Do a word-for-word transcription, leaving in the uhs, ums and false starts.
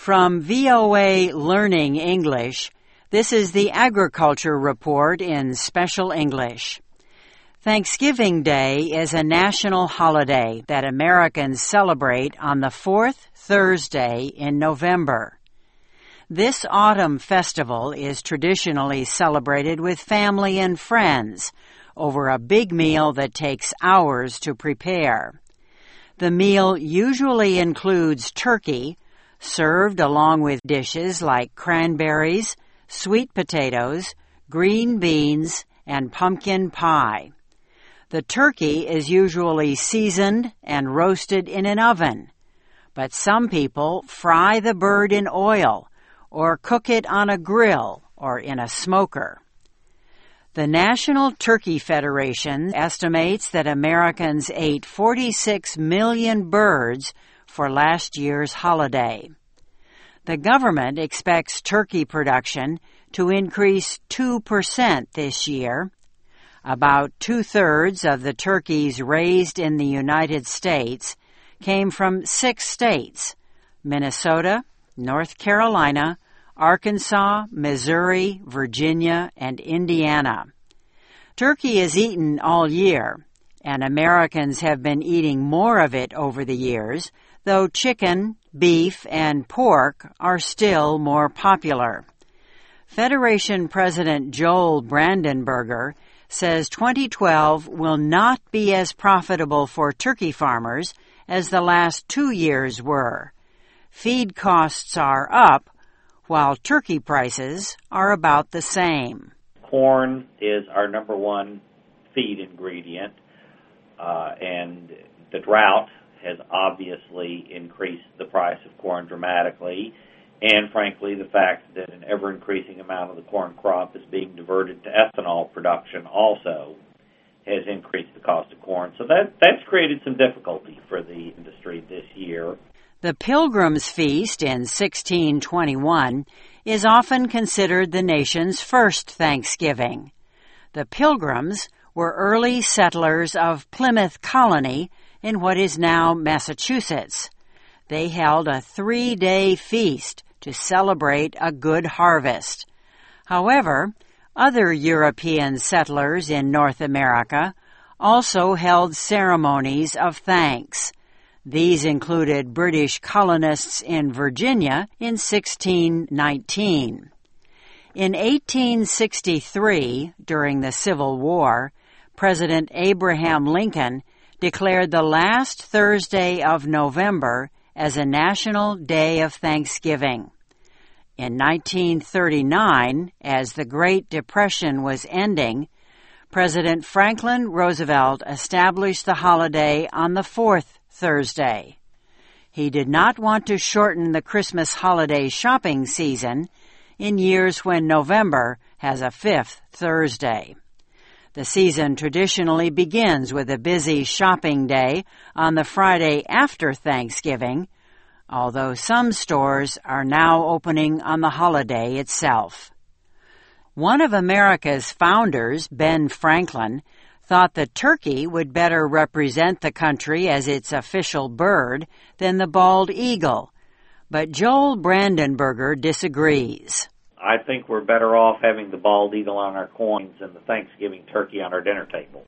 From V O A Learning English, this is the Agriculture Report in Special English. Thanksgiving Day is a national holiday that Americans celebrate on the fourth Thursday in November. This autumn festival is traditionally celebrated with family and friends over a big meal that takes hours to prepare. The meal usually includes turkey, served along with dishes like cranberries, sweet potatoes, green beans, and pumpkin pie. The turkey is usually seasoned and roasted in an oven, but some people fry the bird in oil or cook it on a grill or in a smoker. The National Turkey Federation estimates that Americans ate forty-six million birds for last year's holiday. The government expects turkey production to increase two percent this year. About two-thirds of the turkeys raised in the United States came from six states: Minnesota, North Carolina, Arkansas, Missouri, Virginia, and Indiana. Turkey is eaten all year, and Americans have been eating more of it over the years, though chicken, beef, and pork are still more popular. Federation President Joel Brandenberger says twenty twelve will not be as profitable for turkey farmers as the last two years were. Feed costs are up, while turkey prices are about the same. Corn is our number one feed ingredient, uh, and the drought has obviously increased the price of corn dramatically, and frankly the fact that an ever-increasing amount of the corn crop is being diverted to ethanol production also has increased the cost of corn. So that that's created some difficulty for the industry this year. The Pilgrim's Feast in sixteen twenty-one is often considered the nation's first Thanksgiving. The Pilgrims were early settlers of Plymouth Colony in what is now Massachusetts. They held a three-day feast to celebrate a good harvest. However, other European settlers in North America also held ceremonies of thanks. These included British colonists in Virginia in sixteen nineteen. In eighteen sixty-three, during the Civil War, President Abraham Lincoln declared the last Thursday of November as a national day of Thanksgiving. In nineteen thirty-nine, as the Great Depression was ending, President Franklin Roosevelt established the holiday on the fourth Thursday. He did not want to shorten the Christmas holiday shopping season in years when November has a fifth Thursday. The season traditionally begins with a busy shopping day on the Friday after Thanksgiving, although some stores are now opening on the holiday itself. One of America's founders, Ben Franklin, thought the turkey would better represent the country as its official bird than the bald eagle, but Joel Brandenberger disagrees. I think we're better off having the bald eagle on our coins than the Thanksgiving turkey on our dinner table.